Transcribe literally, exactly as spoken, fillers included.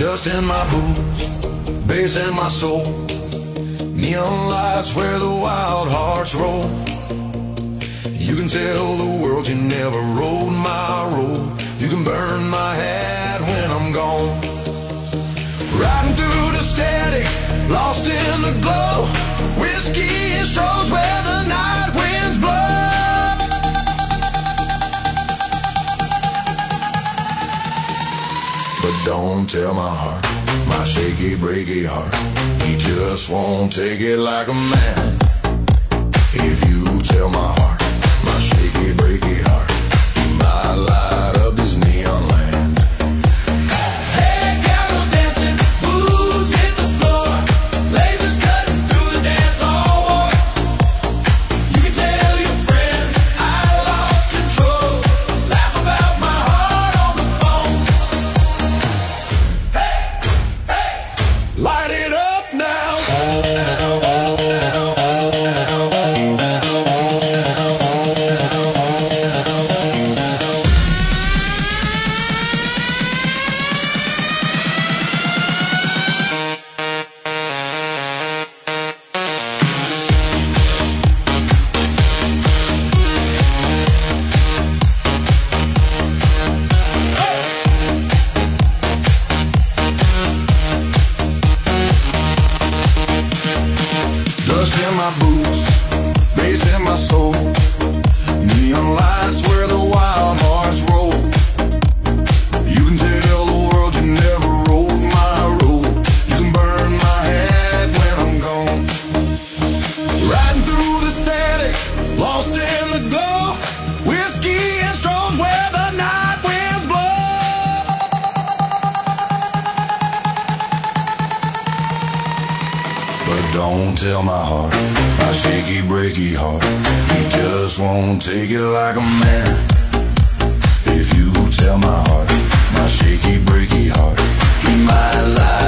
Dust in my boots, bass in my soul, neon lights where the wild hearts roll. You can tell the world you never rode my road. You can burn my hat when I'm gone. Riding through the static, lost in the glow. Whiskey and strolls where the night winds blow. But don't tell my heart, my shaky, breaky heart, he just won't take it like a man. If you tell my heart, my shaky, breaky heart, he might light up this neon land. Hey, candles dancing, booze hit the floor, lasers cutting through the dance hall. You can tell your friends I lost control, laugh about my heart on the phone. Hey, hey, Light it up now. Dust in my boots, bass in my soul, neon lights where the wild hearts roll. You can tell the world you never rode my road. You can burn my head when I'm gone. Riding through the static, lost in the glow. Whiskey and strolls where the night winds blow. But don't tell my heart, my shaky, breaky heart, he just won't take it like a man. If you tell my heart, my shaky, breaky heart, he might lie.